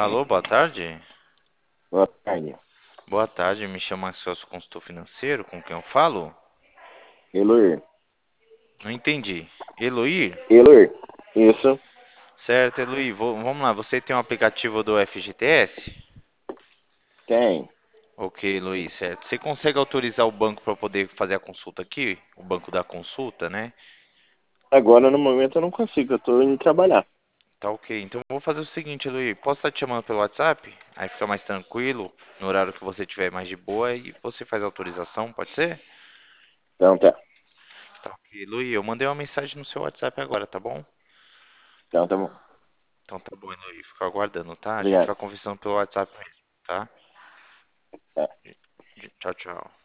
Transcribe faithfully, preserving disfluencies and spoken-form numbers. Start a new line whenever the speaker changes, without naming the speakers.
Alô, boa tarde.
Boa tarde.
Boa tarde, me chamo Axel, consultor financeiro, com quem eu falo?
Eloir.
Não entendi. Eloir?
Eloir. Isso.
Certo, Eloir, vo- vamos lá, você tem um aplicativo do F G T S?
Tem.
Ok, Eloir, certo. Você consegue autorizar o banco para poder fazer a consulta aqui? O banco da consulta, né?
Agora, no momento, eu não consigo. Eu tô indo trabalhar.
Tá ok, então eu vou fazer o seguinte, Eloir, posso estar te chamando pelo WhatsApp? Aí fica mais tranquilo, no horário que você tiver mais de boa, e você faz a autorização, pode ser?
Então tá.
Tá ok, Eloir, eu mandei uma mensagem no seu WhatsApp agora, tá bom?
Então tá bom.
Então tá bom, Eloy. Fico aguardando, tá? A gente
Obrigado.
vai conversando pelo WhatsApp mesmo, tá?
Tá.
Tchau, tchau.